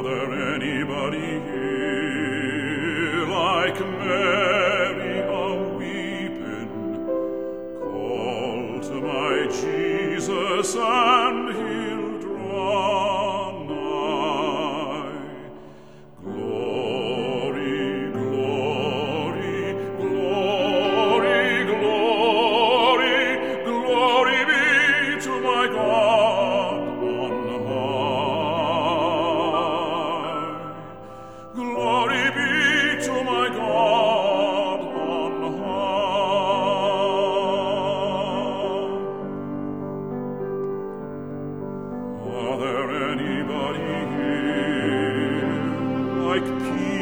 Are there anybody here like Mary a-weeping? Call to my Jesus and he'll draw nigh. Glory, glory, glory, glory, glory be to my God on high. Glory be to my God on high. Are there anybody here like Peter?